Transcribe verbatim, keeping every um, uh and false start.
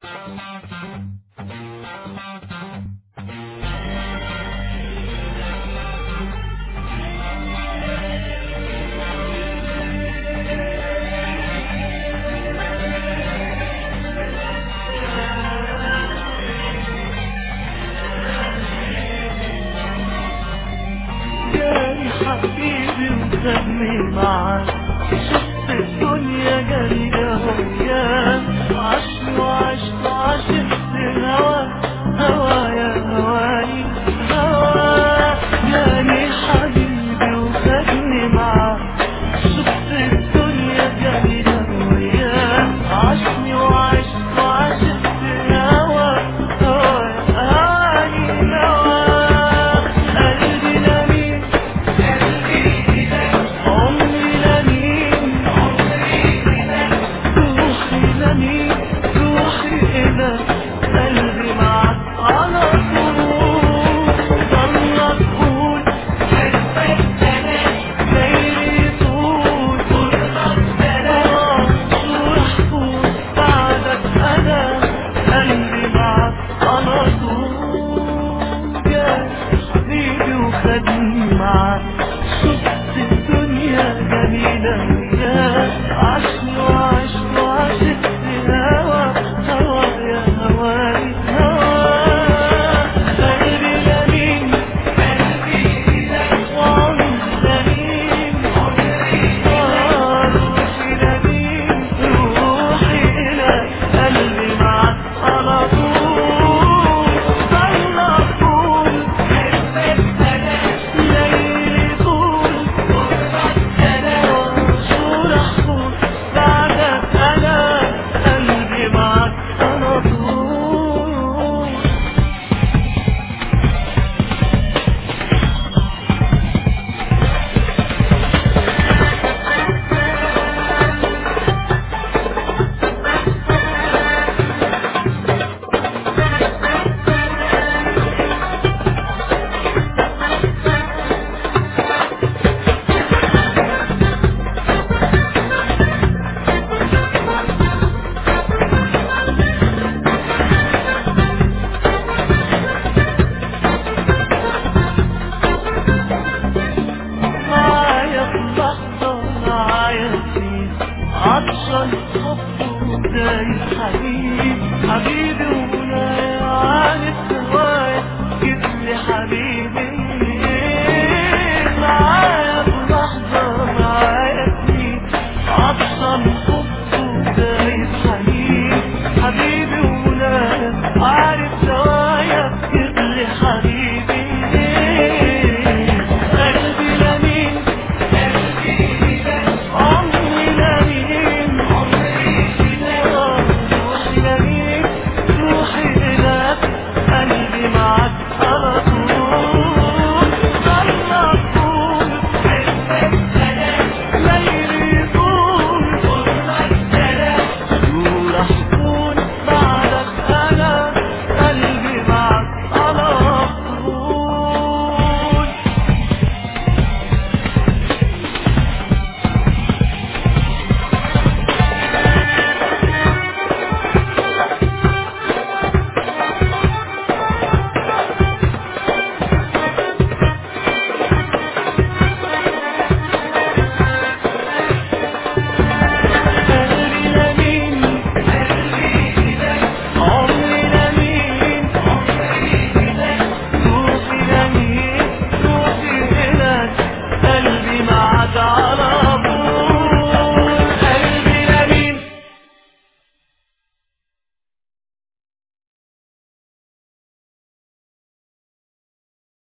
حبيبي وخدني معاك، شفت الدنيا جميلة وياك، عشت وعشت وعشقت هوا هوا يا هواي هوا. جاني حبيبي وخدني معاك، شفت الدنيا جميلة وياك، عشت وعشت وعشقت هوا هوا يا هواي هوا. قلبي معاك على طول، ضل تقول حبك انا ليلي طول، شو رح طول بعدك انا. قلبي معاك على طول يا حبيبي وخدني معاك، شفت الدنيا جميلة وياك، عشت وعشت وعشقت هوا هوا يا هواي هوا. قلبي جميل قلبي وعمري سليم، روحي نبيل روحي إلك. قلبي معاك على طول، ضل طول حبك أنا ليلي طول، شو رح طول بعدك أنا. قلبي معاك على طول. معايا في لحظة معايا فيه، عطشان حب ودايب حبيب حبيبي